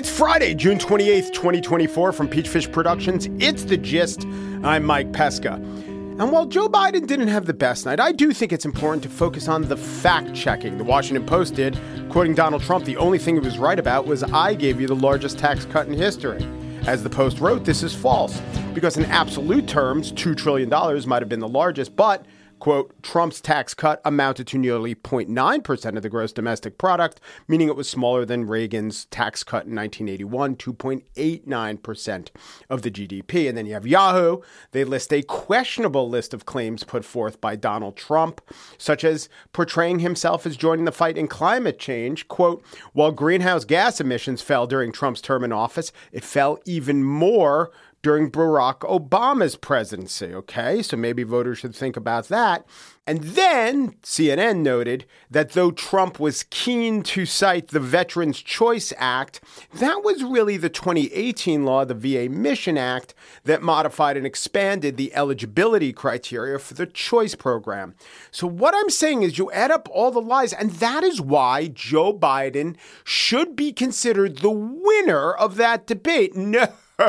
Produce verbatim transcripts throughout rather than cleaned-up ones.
It's Friday, June twenty-eighth, twenty twenty-four. From Peachfish Productions, it's The Gist. I'm Mike Pesca. And while Joe Biden didn't have the best night, I do think it's important to focus on the fact-checking. The Washington Post did, quoting Donald Trump, the only thing he was right about was I gave you the largest tax cut in history. As the Post wrote, this is false, because in absolute terms, two trillion dollars might have been the largest, but, quote, Trump's tax cut amounted to nearly zero point nine percent of the gross domestic product, meaning it was smaller than Reagan's tax cut in nineteen eighty-one, two point eight nine percent of the G D P. And then you have Yahoo. They list a questionable list of claims put forth by Donald Trump, such as portraying himself as joining the fight in climate change. Quote, while greenhouse gas emissions fell during Trump's term in office, it fell even more during Barack Obama's presidency, okay? So maybe voters should think about that. And then C N N noted that though Trump was keen to cite the Veterans Choice Act, that was really the twenty eighteen law, the V A Mission Act, that modified and expanded the eligibility criteria for the choice program. So what I'm saying is you add up all the lies, and that is why Joe Biden should be considered the winner of that debate. No.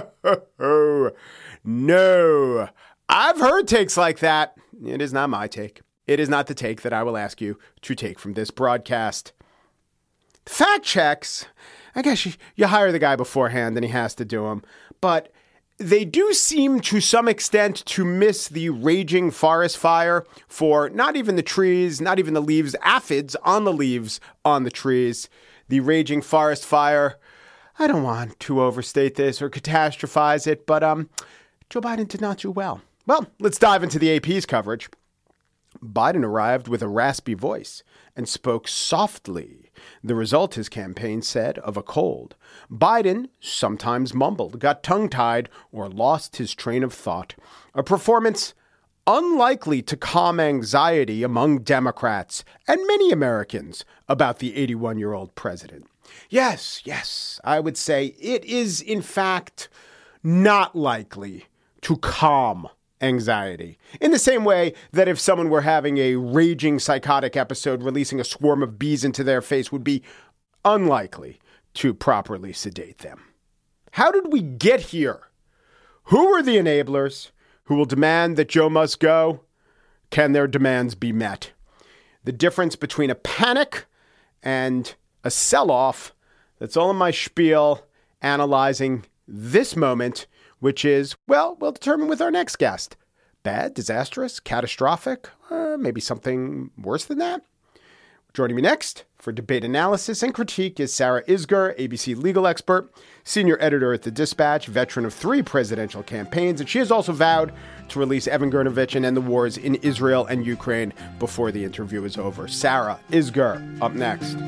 No, I've heard takes like that. It is not my take. It is not the take that I will ask you to take from this broadcast. Fact checks, I guess you, you hire the guy beforehand and he has to do them. But they do seem to some extent to miss the raging forest fire for not even the trees, not even the leaves, aphids on the leaves on the trees. The raging forest fire. I don't want to overstate this or catastrophize it, but um, Joe Biden did not do well. Well, let's dive into the A P's coverage. Biden arrived with a raspy voice and spoke softly. The result, his campaign said, of a cold. Biden sometimes mumbled, got tongue-tied, or lost his train of thought. A performance unlikely to calm anxiety among Democrats and many Americans about the eighty-one-year-old president. Yes, yes, I would say it is, in fact, not likely to calm anxiety. In the same way that if someone were having a raging psychotic episode, releasing a swarm of bees into their face would be unlikely to properly sedate them. How did we get here? Who are the enablers who will demand that Joe must go? Can their demands be met? The difference between a panic and a sell-off, that's all in my spiel analyzing this moment, which is, well, we'll determine with our next guest. Bad, disastrous, catastrophic, uh, maybe something worse than that? Joining me next for debate analysis and critique is Sarah Isgur, A B C legal expert, senior editor at The Dispatch, veteran of three presidential campaigns, and she has also vowed to release Evan Gershkovich and end the wars in Israel and Ukraine before the interview is over. Sarah Isgur, up next.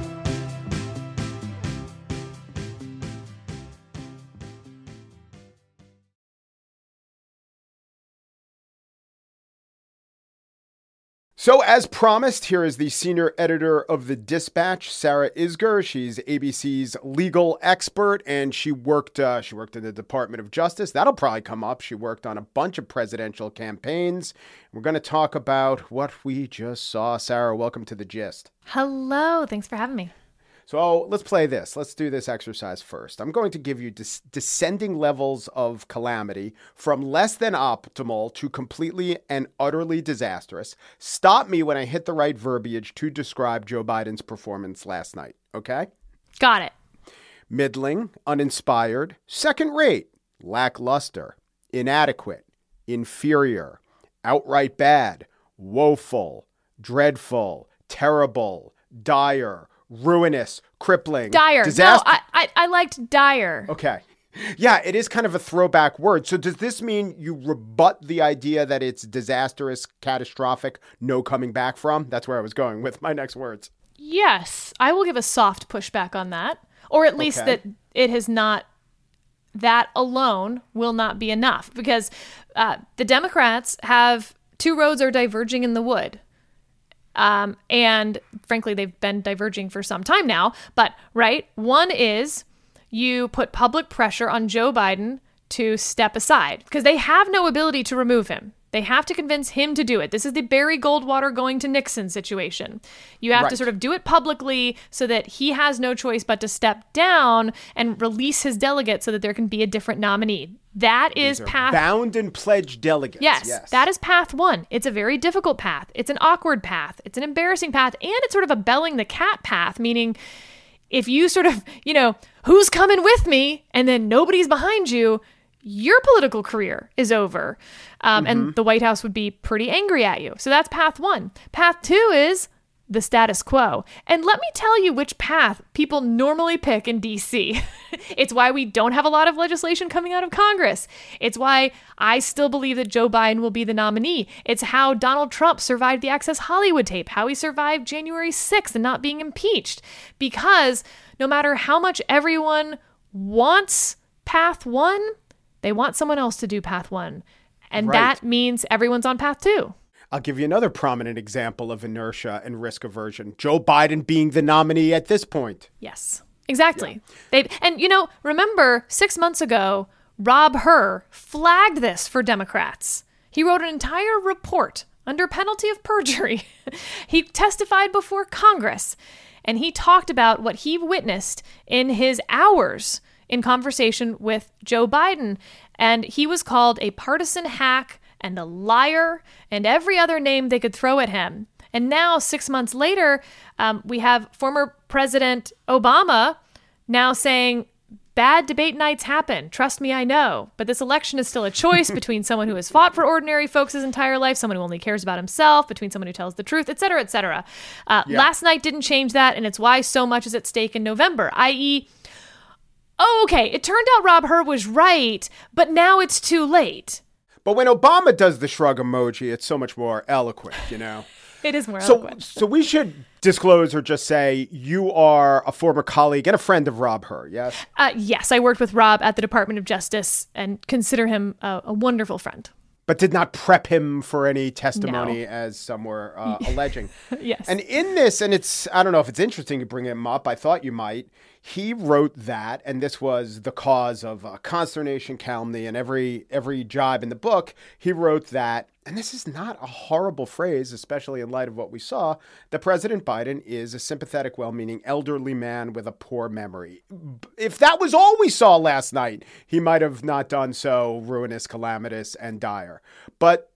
So as promised, here is the senior editor of The Dispatch, Sarah Isgur. She's A B C's legal expert, and she worked uh, she worked in the Department of Justice. That'll probably come up. She worked on a bunch of presidential campaigns. We're going to talk about what we just saw. Sarah, welcome to The Gist. Hello. Thanks for having me. So let's play this. Let's do this exercise first. I'm going to give you des- descending levels of calamity from less than optimal to completely and utterly disastrous. Stop me when I hit the right verbiage to describe Joe Biden's performance last night. Okay? Got it. Middling, uninspired, second rate, lackluster, inadequate, inferior, outright bad, woeful, dreadful, terrible, dire, ruinous, crippling, dire. disaster. No, I, I I liked dire. Okay. Yeah, it is kind of a throwback word. So does this mean you rebut the idea that it's disastrous, catastrophic, no coming back from? That's where I was going with my next words. Yes, I will give a soft pushback on that, or at least Okay. that it has not, that alone will not be enough, because uh, the Democrats have two roads are diverging in the wood. Um, and frankly, they've been diverging for some time now. But, right, one is you put public pressure on Joe Biden to step aside because they have no ability to remove him. They have to convince him to do it. This is the Barry Goldwater going to Nixon situation. You have Right. to sort of do it publicly so that he has no choice but to step down and release his delegate so that there can be a different nominee. That is path. Bound and pledged delegates. Yes, yes, that is path one. It's a very difficult path. It's an awkward path. It's an embarrassing path. And it's sort of a belling the cat path, meaning if you sort of, you know, who's coming with me and then nobody's behind you, your political career is over. Um, Mm-hmm. And the White House would be pretty angry at you. So that's path one. Path two is the status quo. And let me tell you which path people normally pick in D C. It's why we don't have a lot of legislation coming out of Congress. It's why I still believe that Joe Biden will be the nominee. It's how Donald Trump survived the Access Hollywood tape, how he survived January sixth and not being impeached. Because no matter how much everyone wants path one, they want someone else to do path one. And Right. that means everyone's on path two. I'll give you another prominent example of inertia and risk aversion. Joe Biden being the nominee at this point. Yes, exactly. They and you know, remember six months ago, Rob Hur flagged this for Democrats. He wrote an entire report under penalty of perjury. He testified before Congress, and he talked about what he witnessed in his hours in conversation with Joe Biden. And he was called a partisan hack and a liar and every other name they could throw at him. And now, six months later, um, we have former President Obama now saying, bad debate nights happen. Trust me, I know. But this election is still a choice between someone who has fought for ordinary folks his entire life, someone who only cares about himself, between someone who tells the truth, et cetera, et cetera. Uh, Yeah. Last night didn't change that, and it's why so much is at stake in November, that is, oh, okay, it turned out Rob Hur was right, but now it's too late. But when Obama does the shrug emoji, it's so much more eloquent, you know? It is more So, eloquent. so we should disclose or just say you are a former colleague and a friend of Rob Hur, yes? Uh, yes, I worked with Rob at the Department of Justice and consider him a, a wonderful friend. But did not prep him for any testimony, No. as some were uh, alleging. Yes. And in this, and it's, I don't know if it's interesting to bring him up, I thought you might, he wrote that, and this was the cause of uh, consternation, calumny, and every every jibe in the book. He wrote that, and this is not a horrible phrase, especially in light of what we saw, that President Biden is a sympathetic, well-meaning elderly man with a poor memory. If that was all we saw last night, he might have not done so ruinous, calamitous, and dire. But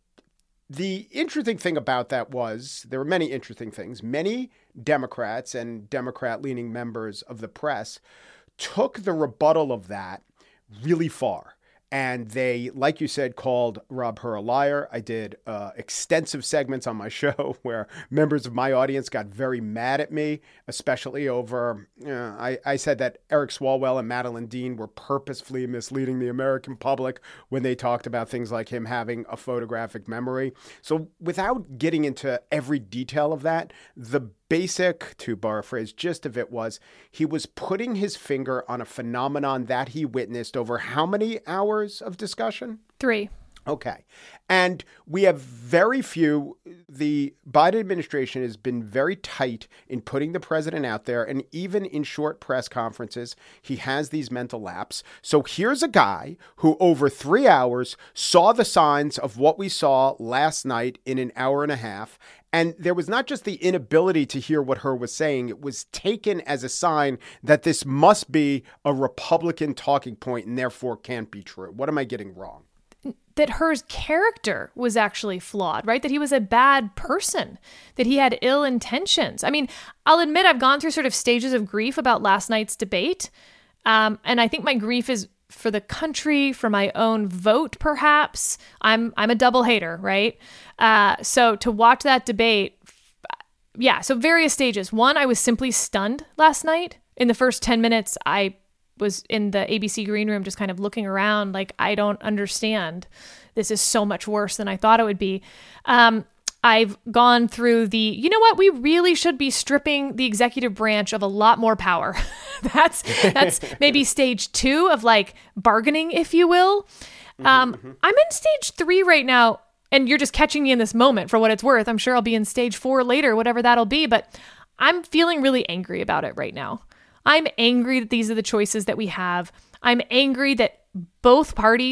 the interesting thing about that was, there were many interesting things. Many Democrats and Democrat-leaning members of the press took the rebuttal of that really far. And they, like you said, called Rob Hur a liar. I did uh, extensive segments on my show where members of my audience got very mad at me, especially over, you know, I, I said that Eric Swalwell and Madeline Dean were purposefully misleading the American public when they talked about things like him having a photographic memory. So without getting into every detail of that, the basic, to borrow a phrase, gist of it was he was putting his finger on a phenomenon that he witnessed over how many hours of discussion? Three. Okay. And we have very few. The Biden administration has been very tight in putting the president out there. And even in short press conferences, he has these mental lapses. So here's a guy who over three hours saw the signs of what we saw last night in an hour and a half. And there was not just the inability to hear what Hur was saying. It was taken as a sign that this must be a Republican talking point and therefore can't be true. What am I getting wrong? That Hur's character was actually flawed, right? That he was a bad person, that he had ill intentions. I mean, I'll admit I've gone through sort of stages of grief about last night's debate. Um, and I think my grief is for the country, for my own vote, perhaps. I'm I'm a double hater, right? Uh, so to watch that debate, yeah, so various stages. One, I was simply stunned last night. In the first ten minutes, I was in the A B C green room just kind of looking around like, I don't understand. This is so much worse than I thought it would be. Um, I've gone through the, you know what, we really should be stripping the executive branch of a lot more power. that's that's maybe stage two of like bargaining, if you will. Mm-hmm, um, mm-hmm. I'm in stage three right now, and you're just catching me in this moment for what it's worth. I'm sure I'll be in stage four later, whatever that'll be, but I'm feeling really angry about it right now. I'm angry that these are the choices that we have. I'm angry that both parties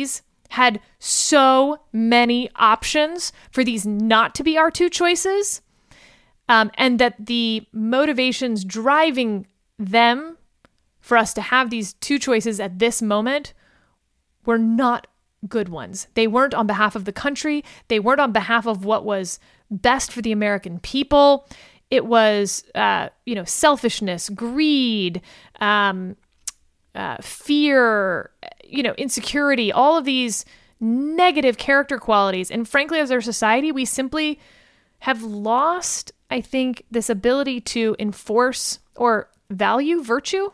had so many options for these not to be our two choices, um, and that the motivations driving them for us to have these two choices at this moment were not good ones. They weren't on behalf of the country. They weren't on behalf of what was best for the American people. It was, uh, you know, selfishness, greed, um, uh, fear, you know, insecurity, all of these negative character qualities. And frankly, as our society, we simply have lost, I think, this ability to enforce or value virtue.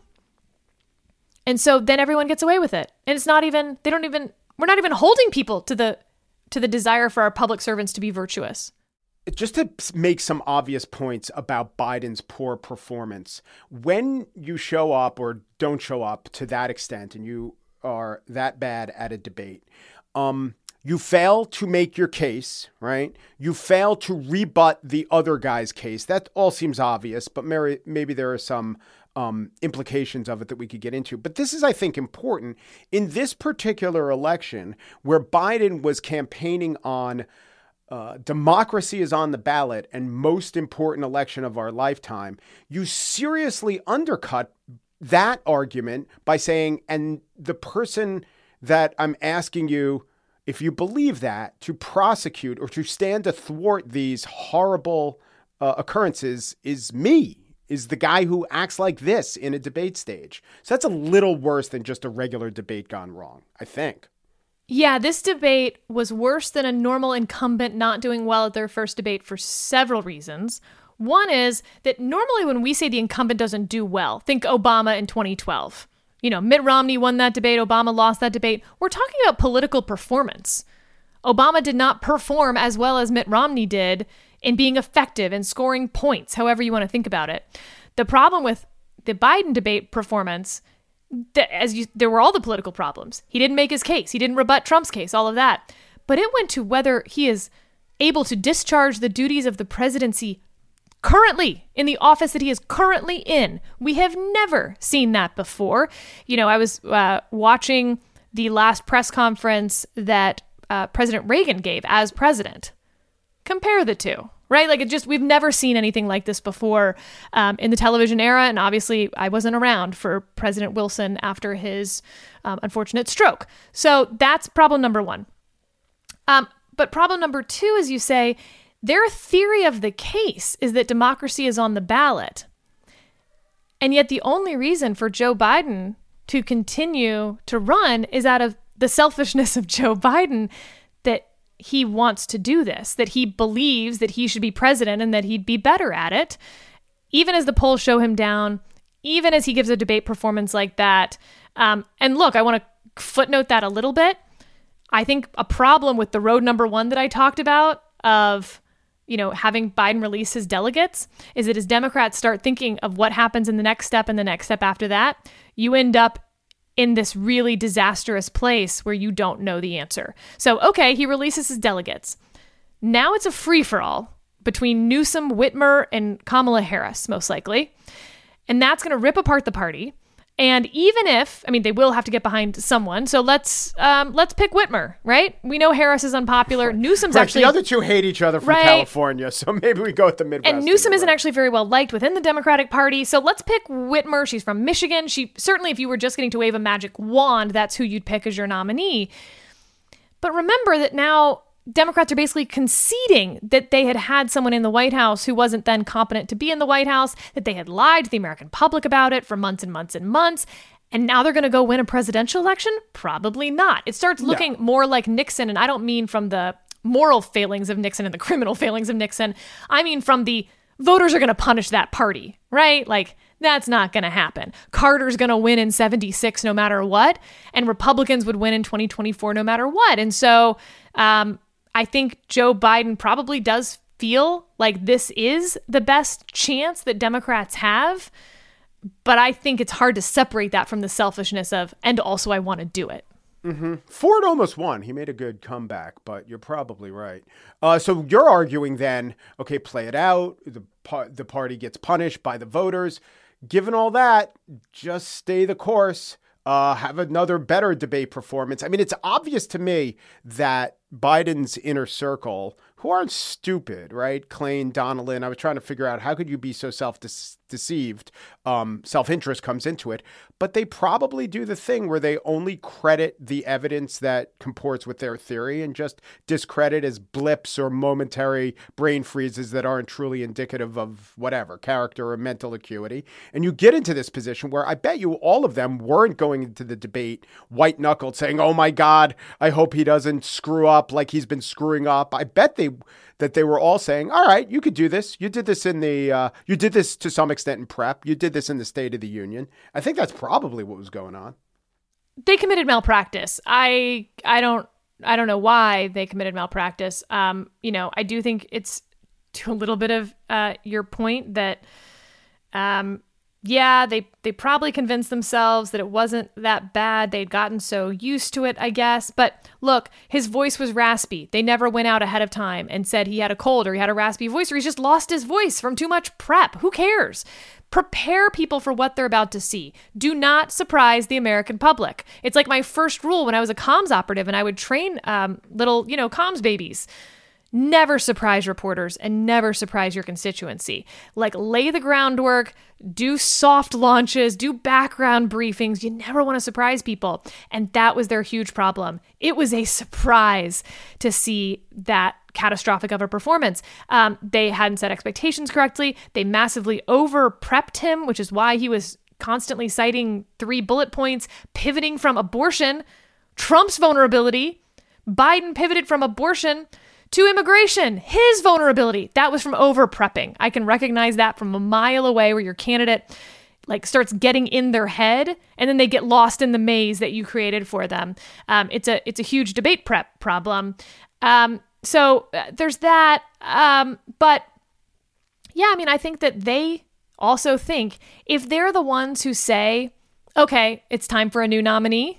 And so then everyone gets away with it. And it's not even, they don't even, we're not even holding people to the, to the desire for our public servants to be virtuous. Just to make some obvious points about Biden's poor performance, when you show up or don't show up to that extent and you are that bad at a debate, um, you fail to make your case, right? You fail to rebut the other guy's case. That all seems obvious, but maybe, maybe there are some um, implications of it that we could get into. But this is, I think, important. In this particular election, where Biden was campaigning on Uh, democracy is on the ballot and most important election of our lifetime, you seriously undercut that argument by saying, and the person that I'm asking you, if you believe that, to prosecute or to stand to thwart these horrible uh, occurrences is me, is the guy who acts like this in a debate stage. So that's a little worse than just a regular debate gone wrong, I think. Yeah, this debate was worse than a normal incumbent not doing well at their first debate for several reasons. One is that normally when we say the incumbent doesn't do well, think Obama in twenty twelve. You know, Mitt Romney won that debate, Obama lost that debate. We're talking about political performance. Obama did not perform as well as Mitt Romney did in being effective and scoring points, however you want to think about it. The problem with the Biden debate performance, as you, there were all the political problems. He didn't make his case. He didn't rebut Trump's case, all of that. But it went to whether he is able to discharge the duties of the presidency currently in the office that he is currently in. We have never seen that before. You know, I was uh, watching the last press conference that uh, President Reagan gave as president. Compare the two. Right? Like it just, we've never seen anything like this before um, in the television era. And obviously I wasn't around for President Wilson after his um, unfortunate stroke. So that's problem number one. Um, but problem number two, as you say, their theory of the case is that democracy is on the ballot. And yet the only reason for Joe Biden to continue to run is out of the selfishness of Joe Biden, that he wants to do this, that he believes that he should be president and that he'd be better at it, even as the polls show him down, even as he gives a debate performance like that. Um, and look, I want to footnote that a little bit. I think a problem with the road number one that I talked about of, you know, having Biden release his delegates is that as Democrats start thinking of what happens in the next step and the next step after that, you end up in this really disastrous place where you don't know the answer. So, okay, he releases his delegates. Now it's a free-for-all between Newsom, Whitmer, and Kamala Harris, most likely. And that's going to rip apart the party. And even if, I mean, they will have to get behind someone. So let's um, let's pick Whitmer, right? We know Harris is unpopular. Newsom's right, actually... The other two hate each other from right. California, so maybe we go with the Midwest. And Newsom isn't right. actually very well liked within the Democratic Party. So let's pick Whitmer. She's from Michigan. She certainly, if you were just getting to wave a magic wand, that's who you'd pick as your nominee. But remember that now Democrats are basically conceding that they had had someone in the White House who wasn't then competent to be in the White House, that they had lied to the American public about it for months and months and months. And now they're going to go win a presidential election? Probably not. It starts looking no. more like Nixon, and I don't mean from the moral failings of Nixon and the criminal failings of Nixon. I mean from the voters are going to punish that party, right? Like, that's not going to happen. Carter's going to win in seventy-six no matter what, and Republicans would win in twenty twenty-four no matter what. And so um, I think Joe Biden probably does feel like this is the best chance that Democrats have. But I think it's hard to separate that from the selfishness of, and also I want to do it. Mm-hmm. Ford almost won. He made a good comeback, but you're probably right. Uh, so you're arguing then, okay, play it out. The, par- the party gets punished by the voters. Given all that, just stay the course. uh, have another better debate performance. I mean, it's obvious to me that Biden's inner circle, who aren't stupid, right? Klain, Donilon, I was trying to figure out how could you be so self-deceived? Um, self-interest comes into it. But they probably do the thing where they only credit the evidence that comports with their theory and just discredit as blips or momentary brain freezes that aren't truly indicative of whatever, character or mental acuity. And you get into this position where I bet you all of them weren't going into the debate white-knuckled saying, oh my God, I hope he doesn't screw up like he's been screwing up. I bet they that they were all saying, all right, you could do this. You did this in the, uh, you did this to some extent in prep. You did this in the State of the Union. I think that's probably what was going on. They committed malpractice. I, I don't, I don't know why they committed malpractice. Um, you know, I do think it's to a little bit of uh, your point that, um, yeah, they, they probably convinced themselves that it wasn't that bad. They'd gotten so used to it, I guess. But look, his voice was raspy. They never went out ahead of time and said he had a cold or he had a raspy voice or he's just lost his voice from too much prep. Who cares? Prepare people for what they're about to see. Do not surprise the American public. It's like my first rule when I was a comms operative and I would train um, little, you know, comms babies. Never surprise reporters and never surprise your constituency. Like, lay the groundwork, do soft launches, do background briefings. You never want to surprise people. And that was their huge problem. It was a surprise to see that catastrophic of a performance. Um, they hadn't set expectations correctly. They massively over prepped him, which is why he was constantly citing three bullet points, pivoting from abortion, Trump's vulnerability. Biden pivoted from abortion to immigration, his vulnerability. That was from over prepping. I can recognize that from a mile away, where your candidate like starts getting in their head and then they get lost in the maze that you created for them. Um, it's a it's a huge debate prep problem. Um, so uh, there's that. Um, but yeah, I mean, I think that they also think if they're the ones who say, okay, it's time for a new nominee,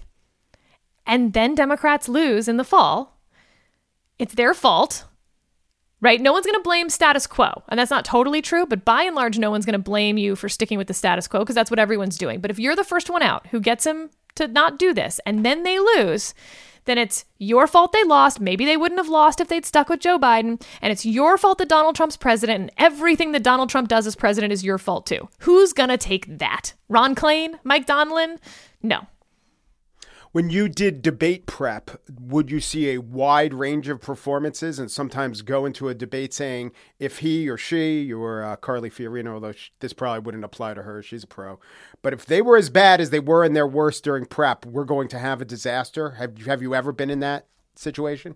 and then Democrats lose in the fall, it's their fault, right? No one's going to blame status quo. And that's not totally true, but by and large, no one's going to blame you for sticking with the status quo because that's what everyone's doing. But if you're the first one out who gets him to not do this and then they lose, then it's your fault they lost. Maybe they wouldn't have lost if they'd stuck with Joe Biden. And it's your fault that Donald Trump's president, and everything that Donald Trump does as president is your fault too. Who's going to take that? Ron Klain? Mike Donilon? No. When you did debate prep, would you see a wide range of performances and sometimes go into a debate saying if he or she or uh, Carly Fiorina, although she, this probably wouldn't apply to her, she's a pro, but if they were as bad as they were in their worst during prep, we're going to have a disaster? Have, have you ever been in that situation?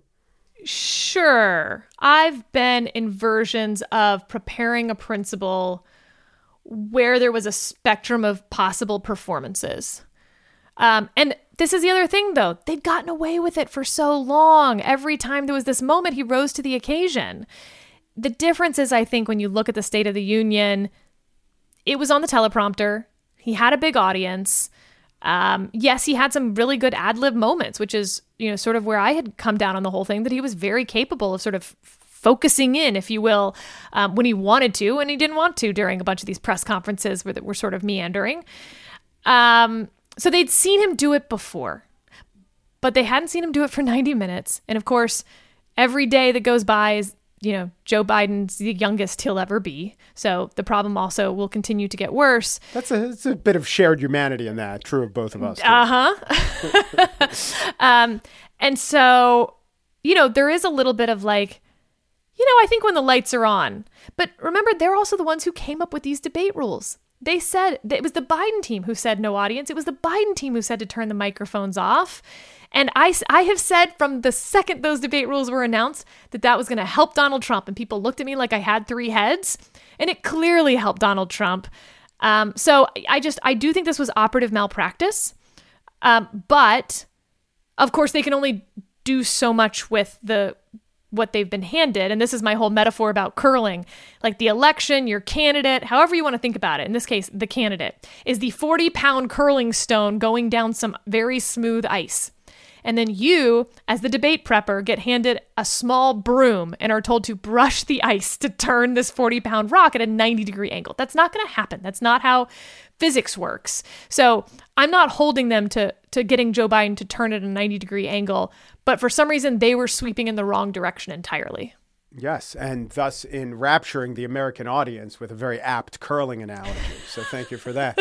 Sure. I've been in versions of preparing a principal where there was a spectrum of possible performances. Um, and this is the other thing, though. They'd gotten away with it for so long. Every time there was this moment, he rose to the occasion. The difference is, I think, when you look at the State of the Union, it was on the teleprompter. He had a big audience. Um, yes, he had some really good ad-lib moments, which is, you know, sort of where I had come down on the whole thing, that he was very capable of sort of focusing in, if you will, um, when he wanted to, and he didn't want to during a bunch of these press conferences where that were sort of meandering. Um... So they'd seen him do it before, but they hadn't seen him do it for ninety minutes. And of course, every day that goes by is, you know, Joe Biden's the youngest he'll ever be. So the problem also will continue to get worse. That's a, that's a bit of shared humanity in that. True of both of us. Uh-huh. um, and so, you know, there is a little bit of like, you know, I think when the lights are on. But remember, they're also the ones who came up with these debate rules. They said, it was the Biden team who said no audience. It was the Biden team who said to turn the microphones off. And I, I have said from the second those debate rules were announced that that was going to help Donald Trump. And people looked at me like I had three heads. And it clearly helped Donald Trump. Um, so I just, I do think this was operative malpractice. Um, but, of course, they can only do so much with the what they've been handed. And this is my whole metaphor about curling. Like the election, your candidate, however you want to think about it, in this case, the candidate, is the forty pound curling stone going down some very smooth ice. And then you, as the debate prepper, get handed a small broom and are told to brush the ice to turn this forty pound rock at a ninety degree angle. That's not going to happen. That's not how physics works. So I'm not holding them to, to getting Joe Biden to turn at a ninety degree angle, but for some reason they were sweeping in the wrong direction entirely. Yes, and thus enrapturing the American audience with a very apt curling analogy. So thank you for that.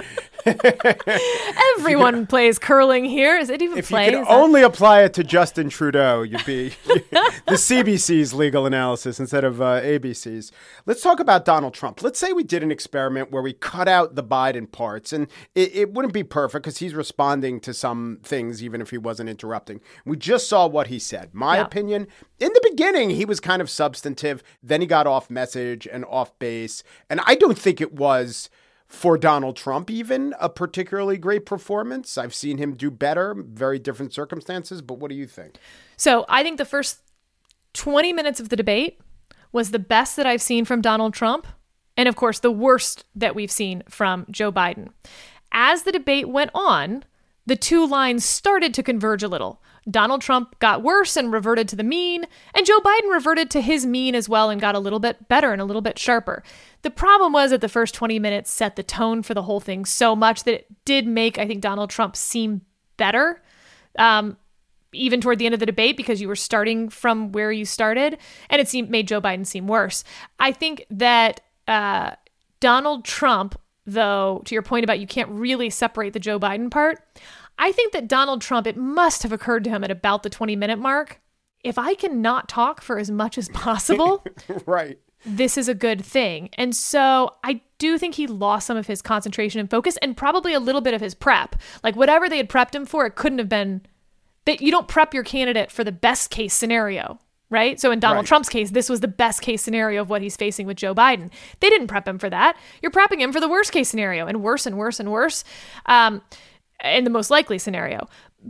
Everyone plays curling here. Is it even if play? If you could Is only that... apply it to Justin Trudeau, you'd be the C B C's legal analysis instead of uh, A B C's. Let's talk about Donald Trump. Let's say we did an experiment where we cut out the Biden parts, and it, it wouldn't be perfect because he's responding to some things even if he wasn't interrupting. We just saw what he said. My yeah. opinion, in the beginning, he was kind of substantive. Then he got off message and off base. And I don't think it was, for Donald Trump even, a particularly great performance. I've seen him do better, very different circumstances. But what do you think? So I think the first twenty minutes of the debate was the best that I've seen from Donald Trump. And of course, the worst that we've seen from Joe Biden. As the debate went on, the two lines started to converge a little. Donald Trump got worse and reverted to the mean, and Joe Biden reverted to his mean as well and got a little bit better and a little bit sharper. The problem was that the first twenty minutes set the tone for the whole thing so much that it did make, I think, Donald Trump seem better, um, even toward the end of the debate, because you were starting from where you started, and it seemed, made Joe Biden seem worse. I think that uh, Donald Trump, though, to your point about you can't really separate the Joe Biden part, I think that Donald Trump, it must have occurred to him at about the twenty minute mark, if I can not talk for as much as possible, right, this is a good thing. And so I do think he lost some of his concentration and focus and probably a little bit of his prep. Like whatever they had prepped him for, it couldn't have been that you don't prep your candidate for the best case scenario, right? So in Donald right. Trump's case, this was the best case scenario of what he's facing with Joe Biden. They didn't prep him for that. You're prepping him for the worst case scenario and worse and worse and worse. Um, in the most likely scenario.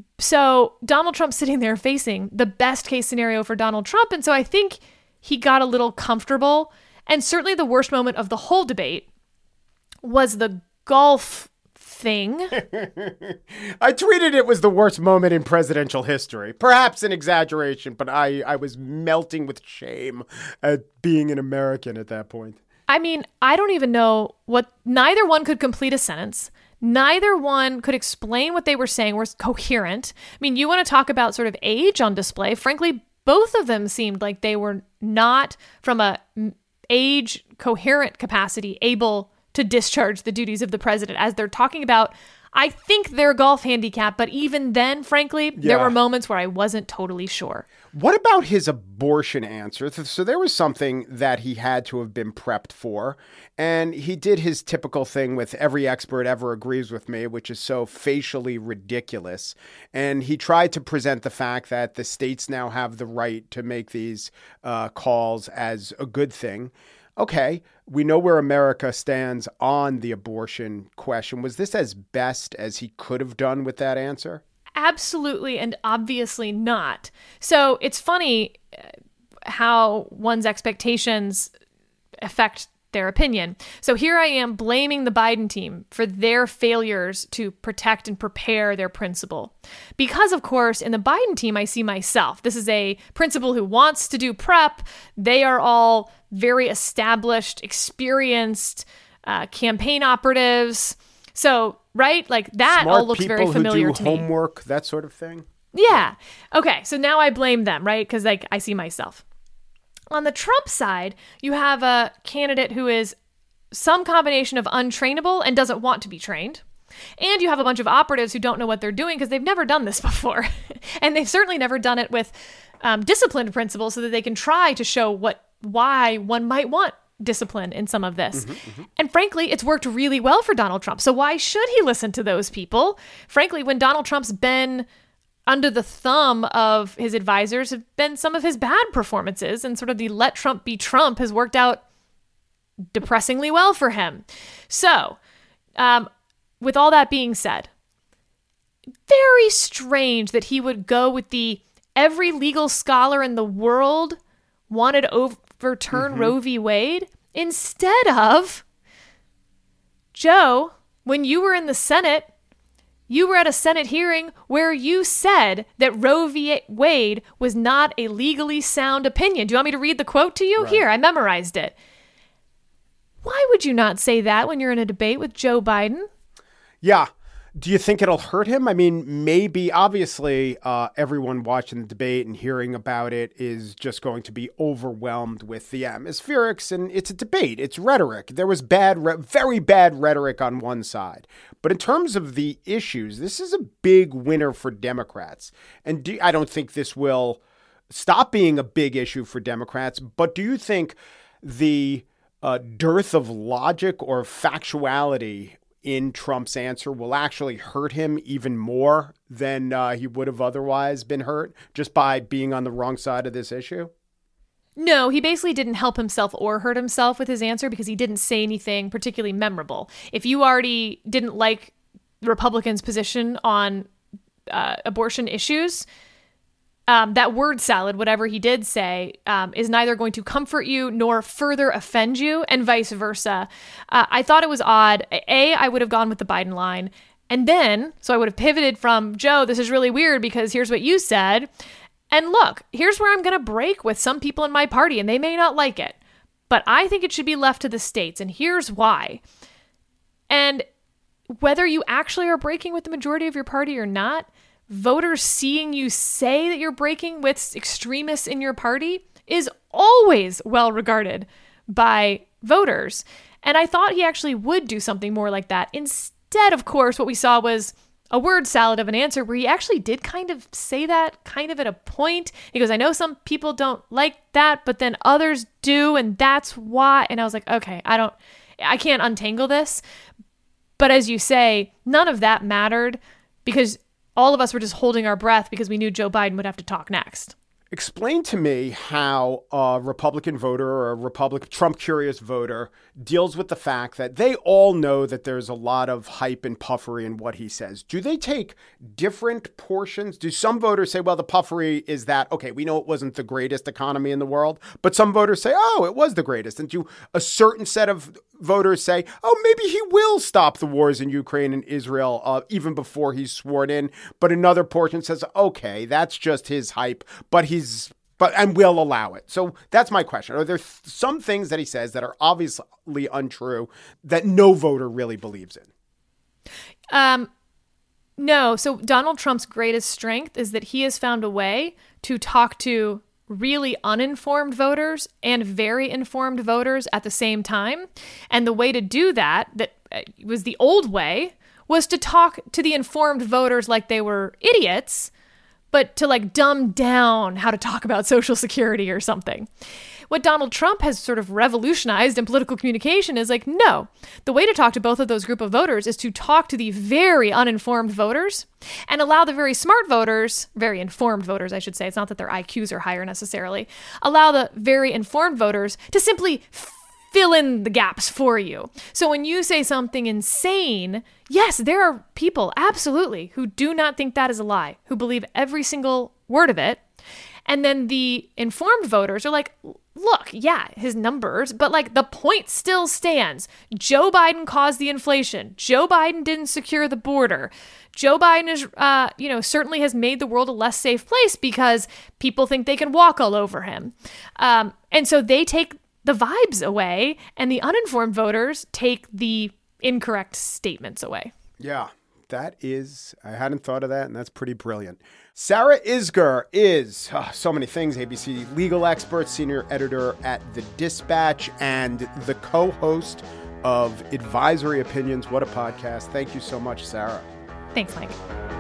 So Donald Trump's sitting there facing the best case scenario for Donald Trump. And so I think he got a little comfortable. And certainly the worst moment of the whole debate was the golf thing. I tweeted it was the worst moment in presidential history. Perhaps an exaggeration, but I, I was melting with shame at being an American at that point. I mean, I don't even know what, neither one could complete a sentence. Neither one could explain what they were saying was coherent. I mean, you want to talk about sort of age on display. Frankly, both of them seemed like they were not, from a age coherent capacity, able to discharge the duties of the president as they're talking about, I think, their golf handicap. But even then, frankly, yeah. there were moments where I wasn't totally sure. What about his abortion answer? So there was something that he had to have been prepped for. And he did his typical thing with every expert ever agrees with me, which is so facially ridiculous. And he tried to present the fact that the states now have the right to make these uh, calls as a good thing. Okay, we know where America stands on the abortion question. Was this as best as he could have done with that answer? Absolutely and obviously not. So it's funny how one's expectations affect their opinion. So here I am blaming the Biden team for their failures to protect and prepare their principal. Because, of course, in the Biden team, I see myself. This is a principal who wants to do prep. They are all very established, experienced uh, campaign operatives. So, right, like that Smart all looks very familiar who do to me. Homework, that sort of thing. Yeah. Okay. So now I blame them, right? Because like I see myself. On the Trump side, you have a candidate who is some combination of untrainable and doesn't want to be trained. And you have a bunch of operatives who don't know what they're doing because they've never done this before. And they've certainly never done it with um, disciplined principles so that they can try to show what why one might want discipline in some of this. Mm-hmm, mm-hmm. And frankly, it's worked really well for Donald Trump. So why should he listen to those people? Frankly, when Donald Trump's been under the thumb of his advisors have been some of his bad performances, and sort of the let Trump be Trump has worked out depressingly well for him. So, um, with all that being said, very strange that he would go with the every legal scholar in the world wanted to overturn mm-hmm. Roe v. Wade instead of, Joe, when you were in the Senate, You were at a Senate hearing where you said that Roe v. Wade was not a legally sound opinion. Do you want me to read the quote to you? Right. Here, I memorized it. Why would you not say that when you're in a debate with Joe Biden? Yeah. Do you think it'll hurt him? I mean, maybe, obviously, uh, everyone watching the debate and hearing about it is just going to be overwhelmed with the atmospherics, and it's a debate. It's rhetoric. There was bad, re- very bad rhetoric on one side. But in terms of the issues, this is a big winner for Democrats. And do, I don't think this will stop being a big issue for Democrats, but do you think the uh, dearth of logic or factuality in Trump's answer will actually hurt him even more than uh, he would have otherwise been hurt just by being on the wrong side of this issue? No, he basically didn't help himself or hurt himself with his answer because he didn't say anything particularly memorable. If you already didn't like the Republicans' position on uh, abortion issues, Um, that word salad, whatever he did say, um, is neither going to comfort you nor further offend you, and vice versa. Uh, I thought it was odd. A, I would have gone with the Biden line. And then, so I would have pivoted from, Joe, this is really weird because here's what you said. And look, here's where I'm going to break with some people in my party, and they may not like it. But I think it should be left to the states, and here's why. And whether you actually are breaking with the majority of your party or not, voters seeing you say that you're breaking with extremists in your party is always well regarded by voters. And I thought he actually would do something more like that. Instead, of course, what we saw was a word salad of an answer where he actually did kind of say that kind of at a point. He goes, I know some people don't like that, but then others do. And that's why. And I was like, okay, I don't, I can't untangle this. But as you say, none of that mattered because all of us were just holding our breath because we knew Joe Biden would have to talk next. Explain to me how a Republican voter or a Republican Trump-curious voter deals with the fact that they all know that there's a lot of hype and puffery in what he says. Do they take different portions? Do some voters say, well, the puffery is that, okay, we know it wasn't the greatest economy in the world, but some voters say, oh, it was the greatest. And do a certain set of voters say, oh, maybe he will stop the wars in Ukraine and Israel uh, even before he's sworn in. But another portion says, okay, that's just his hype, but he's But and we'll allow it. So that's my question. Are there th- some things that he says that are obviously untrue that no voter really believes in? Um, no. So Donald Trump's greatest strength is that he has found a way to talk to really uninformed voters and very informed voters at the same time. And the way to do that, that was the old way, was to talk to the informed voters like they were idiots, but to like dumb down how to talk about Social Security or something. What Donald Trump has sort of revolutionized in political communication is like, no, the way to talk to both of those group of voters is to talk to the very uninformed voters and allow the very smart voters, very informed voters, I should say, it's not that their I Qs are higher necessarily, allow the very informed voters to simply fill in the gaps for you. So when you say something insane, yes, there are people, absolutely, who do not think that is a lie, who believe every single word of it. And then the informed voters are like, look, yeah, his numbers, but like the point still stands. Joe Biden caused the inflation. Joe Biden didn't secure the border. Joe Biden is, uh, you know, certainly has made the world a less safe place because people think they can walk all over him. Um, and so they take the vibes away, and the uninformed voters take the incorrect statements away. Yeah, that is, I hadn't thought of that, and that's pretty brilliant. Sarah Isgur is oh, so many things, A B C legal expert, senior editor at The Dispatch, and the co-host of Advisory Opinions. What a podcast. Thank you so much, Sarah. Thanks, Mike.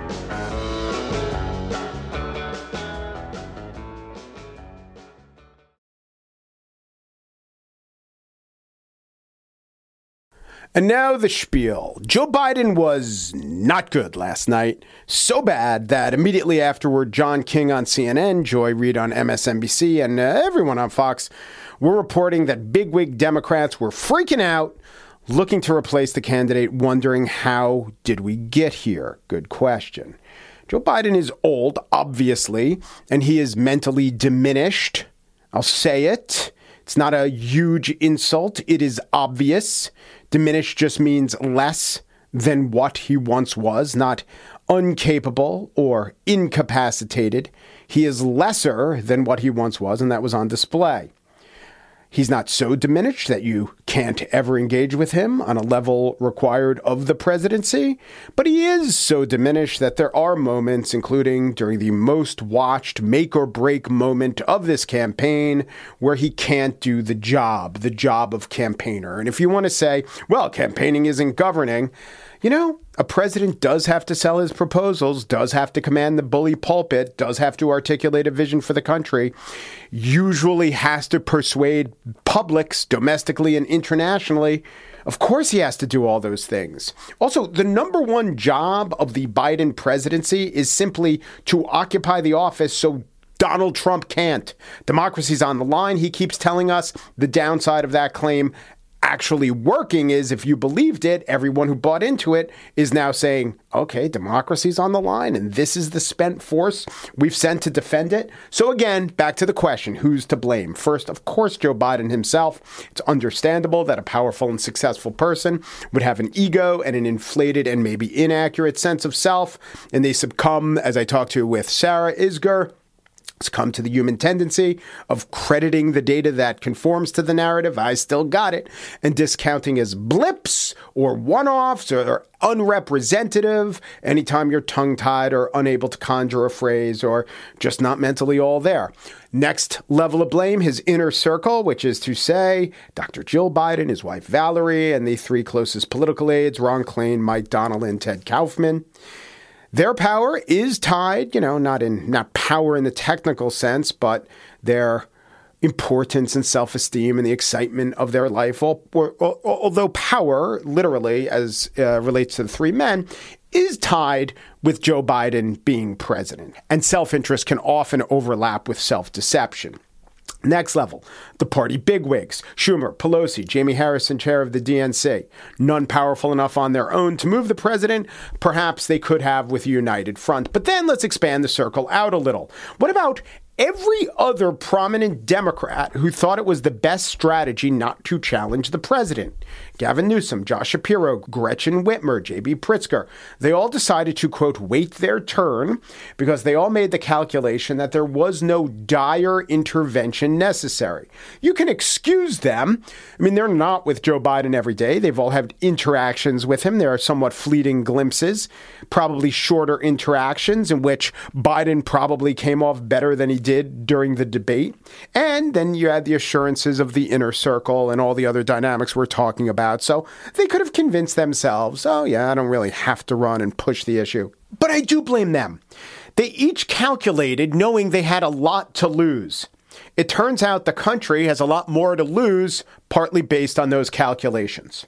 And now the spiel. Joe Biden was not good last night. So bad that immediately afterward, John King on C N N, Joy Reid on M S N B C, and uh, everyone on Fox were reporting that bigwig Democrats were freaking out, looking to replace the candidate, wondering how did we get here? Good question. Joe Biden is old, obviously, and he is mentally diminished. I'll say it. It's not a huge insult. It is obvious. Diminished just means less than what he once was, not incapable or incapacitated. He is lesser than what he once was, and that was on display. He's not so diminished that you can't ever engage with him on a level required of the presidency, but he is so diminished that there are moments, including during the most watched make or break moment of this campaign, where he can't do the job, the job of campaigner. And if you want to say, well, campaigning isn't governing, you know, a president does have to sell his proposals, does have to command the bully pulpit, does have to articulate a vision for the country, usually has to persuade publics domestically and internationally. Of course he has to do all those things. Also, the number one job of the Biden presidency is simply to occupy the office so Donald Trump can't. Democracy's on the line. He keeps telling us the downside of that claim actually working is, if you believed it, everyone who bought into it is now saying, okay, democracy's on the line, and this is the spent force we've sent to defend it. So again, back to the question, who's to blame? First, of course, Joe Biden himself. It's understandable that a powerful and successful person would have an ego and an inflated and maybe inaccurate sense of self, and they succumb, as I talked to with Sarah Isgur, succumb to the human tendency of crediting the data that conforms to the narrative, I still got it, and discounting as blips or one-offs or unrepresentative anytime you're tongue-tied or unable to conjure a phrase or just not mentally all there. Next level of blame, his inner circle, which is to say Doctor Jill Biden, his wife Valerie, and the three closest political aides, Ron Klain, Mike Donilon, Ted Kaufman. Their power is tied, you know, not in not power in the technical sense, but their importance and self-esteem and the excitement of their life. Although power, literally, as uh, relates to the three men, is tied with Joe Biden being president. And self-interest can often overlap with self-deception. Next level, the party bigwigs, Schumer, Pelosi, Jamie Harrison, chair of the D N C. None powerful enough on their own to move the president. Perhaps they could have with a united front. But then let's expand the circle out a little. What about every other prominent Democrat who thought it was the best strategy not to challenge the president? Gavin Newsom, Josh Shapiro, Gretchen Whitmer, J B Pritzker. They all decided to, quote, wait their turn because they all made the calculation that there was no dire intervention necessary. You can excuse them. I mean, they're not with Joe Biden every day. They've all had interactions with him. There are somewhat fleeting glimpses, probably shorter interactions in which Biden probably came off better than he did during the debate. And then you had the assurances of the inner circle and all the other dynamics we're talking about. So they could have convinced themselves, oh, yeah, I don't really have to run and push the issue. But I do blame them. They each calculated knowing they had a lot to lose. It turns out the country has a lot more to lose, partly based on those calculations.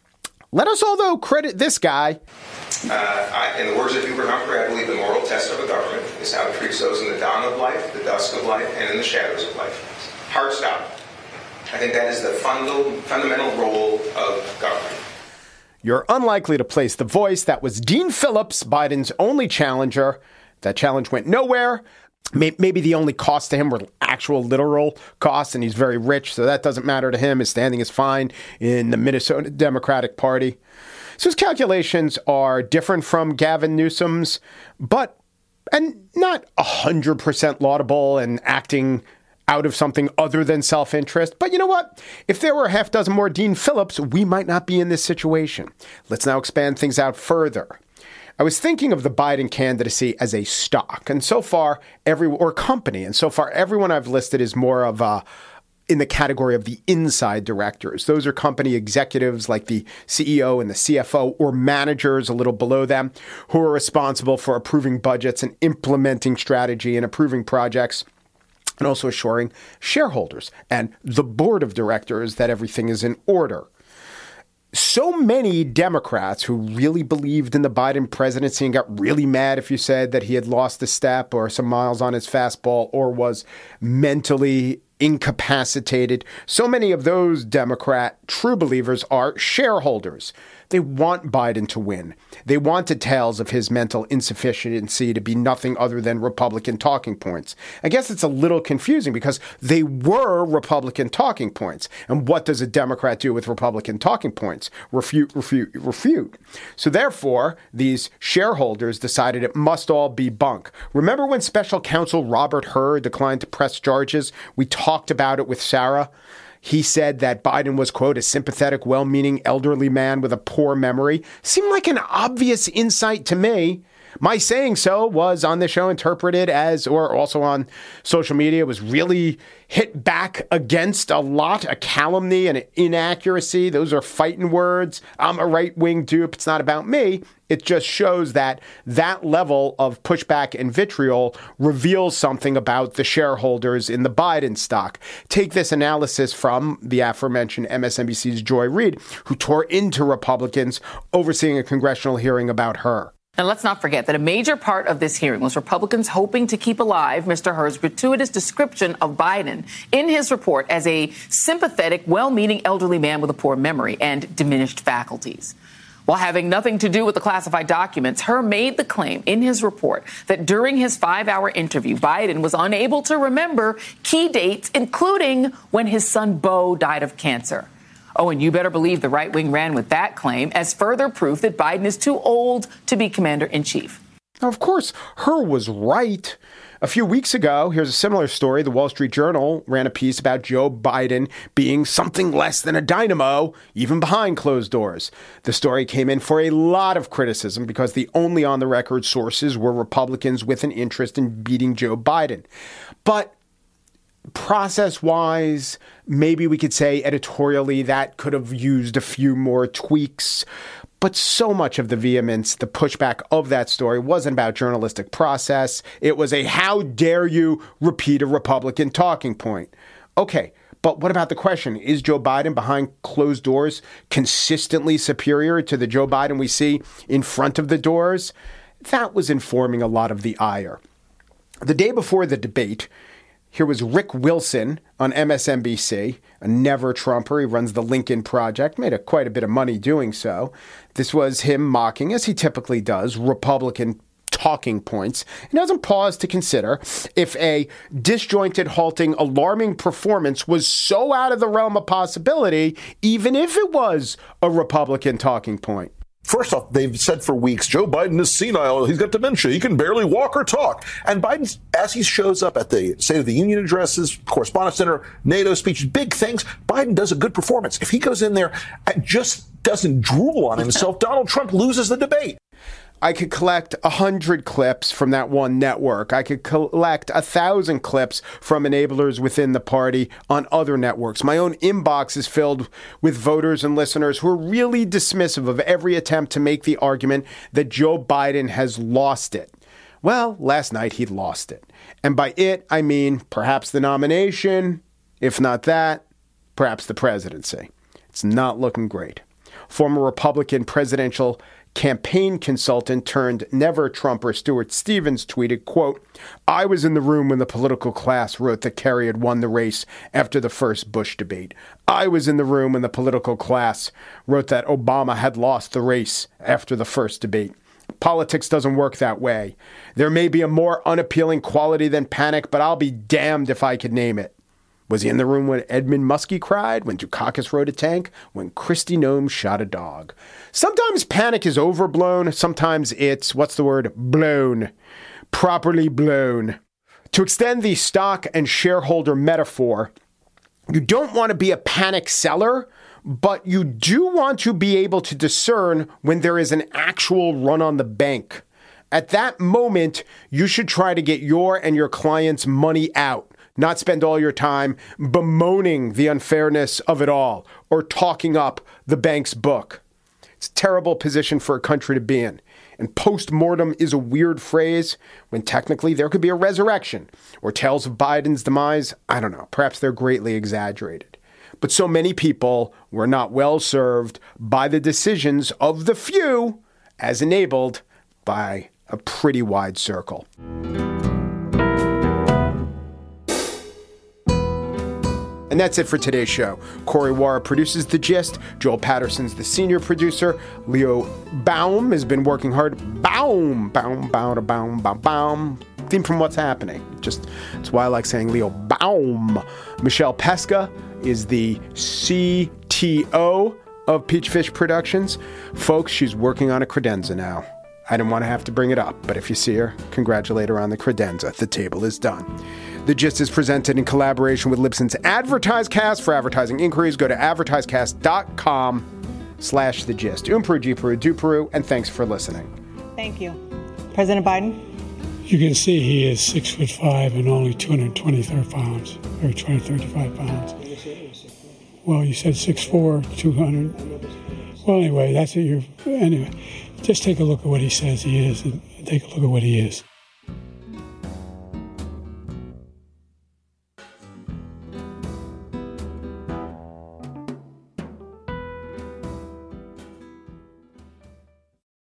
Let us, although, credit this guy. Uh, I, in the words of Hubert Humphrey, I believe the moral test of a government is how it treats those in the dawn of life, the dusk of life, and in the shadows of life. Hard stop. I think that is the fundal, fundamental role of government. You're unlikely to place the voice. That was Dean Phillips, Biden's only challenger. That challenge went nowhere. Maybe the only cost to him were actual literal costs, and he's very rich, so that doesn't matter to him. His standing is fine in the Minnesota Democratic Party. So his calculations are different from Gavin Newsom's, but and not one hundred percent laudable and acting out of something other than self-interest. But you know what? If there were a half dozen more Dean Phillips, we might not be in this situation. Let's now expand things out further. I was thinking of the Biden candidacy as a stock, and so far, every or company, and so far, everyone I've listed is more of a in the category of the inside directors. Those are company executives like the C E O and the C F O, or managers a little below them, who are responsible for approving budgets and implementing strategy and approving projects, and also assuring shareholders and the board of directors that everything is in order. So many Democrats who really believed in the Biden presidency and got really mad if you said that he had lost a step or some miles on his fastball or was mentally incapacitated. So many of those Democrat true believers are shareholders. They want Biden to win. They want details of his mental insufficiency to be nothing other than Republican talking points. I guess it's a little confusing because they were Republican talking points. And what does a Democrat do with Republican talking points? Refute, refute, refute. So therefore, these shareholders decided it must all be bunk. Remember when special counsel Robert Hur declined to press charges? We talked about it with Sarah. He said that Biden was, quote, a sympathetic, well-meaning elderly man with a poor memory. Seemed like an obvious insight to me. My saying so was on the show interpreted as, or also on social media, was really hit back against a lot, a calumny and an inaccuracy. Those are fighting words. I'm a right-wing dupe. It's not about me. It just shows that that level of pushback and vitriol reveals something about the shareholders in the Biden stock. Take this analysis from the aforementioned M S N B C's Joy Reid, who tore into Republicans overseeing a congressional hearing about her. And let's not forget that a major part of this hearing was Republicans hoping to keep alive Mister Hur's gratuitous description of Biden in his report as a sympathetic, well-meaning elderly man with a poor memory and diminished faculties. While having nothing to do with the classified documents, Hur made the claim in his report that during his five-hour interview, Biden was unable to remember key dates, including when his son Beau died of cancer. Oh, and you better believe the right wing ran with that claim as further proof that Biden is too old to be commander-in-chief. Now, of course, Hur was right. A few weeks ago, here's a similar story. The Wall Street Journal ran a piece about Joe Biden being something less than a dynamo, even behind closed doors. The story came in for a lot of criticism because the only on-the-record sources were Republicans with an interest in beating Joe Biden. But process-wise, maybe we could say editorially that could have used a few more tweaks. But so much of the vehemence, the pushback of that story wasn't about journalistic process. It was a how dare you repeat a Republican talking point. Okay, but what about the question? Is Joe Biden behind closed doors consistently superior to the Joe Biden we see in front of the doors? That was informing a lot of the ire. The day before the debate, here was Rick Wilson on M S N B C, a never-Trumper. He runs the Lincoln Project, made a, quite a bit of money doing so. This was him mocking, as he typically does, Republican talking points. He doesn't pause to consider if a disjointed, halting, alarming performance was so out of the realm of possibility, even if it was a Republican talking point. First off, they've said for weeks, Joe Biden is senile. He's got dementia. He can barely walk or talk. And Biden, as he shows up at the State of the Union addresses, Correspondence Center, NATO speeches, big things, Biden does a good performance. If he goes in there and just doesn't drool on himself, Donald Trump loses the debate. I could collect a hundred clips from that one network. I could collect a thousand clips from enablers within the party on other networks. My own inbox is filled with voters and listeners who are really dismissive of every attempt to make the argument that Joe Biden has lost it. Well, last night he lost it. And by it, I mean perhaps the nomination, if not that, perhaps the presidency. It's not looking great. Former Republican presidential campaign consultant turned never-Trumper Stuart Stevens tweeted, quote, I was in the room when the political class wrote that Kerry had won the race after the first Bush debate. I was in the room when the political class wrote that Obama had lost the race after the first debate. Politics doesn't work that way. There may be a more unappealing quality than panic, but I'll be damned if I could name it. Was he in the room when Edmund Muskie cried, when Dukakis rode a tank, when Kristi Noem shot a dog? Sometimes panic is overblown. Sometimes it's, what's the word, blown, properly blown. To extend the stock and shareholder metaphor, you don't want to be a panic seller, but you do want to be able to discern when there is an actual run on the bank. At that moment, you should try to get your and your client's money out. Not spend all your time bemoaning the unfairness of it all or talking up the bank's book. It's a terrible position for a country to be in. And post-mortem is a weird phrase when technically there could be a resurrection or tales of Biden's demise. I don't know. Perhaps they're greatly exaggerated. But so many people were not well served by the decisions of the few as enabled by a pretty wide circle. And that's it for today's show. Corey Wara produces The Gist. Joel Patterson's the senior producer. Leo Baum has been working hard. Baum, Baum, Baum, Baum, Baum, Baum. Theme from What's Happening. Just, that's why I like saying Leo Baum. Michelle Pesca is the C T O of Peachfish Productions. Folks, she's working on a credenza now. I didn't want to have to bring it up, but if you see her, congratulate her on the credenza. The table is done. The Gist is presented in collaboration with Libsyn's AdvertiseCast. For advertising inquiries, go to advertisecast.com slash the gist. Umperu, Jeeperu, Duperu, and thanks for listening. Thank you. President Biden? You can see he is six foot five and only two hundred twenty-three pounds, or two hundred thirty-five pounds. Well, you said six foot four, two hundred. Well, anyway, that's what you're, anyway, just take a look at what he says he is and take a look at what he is.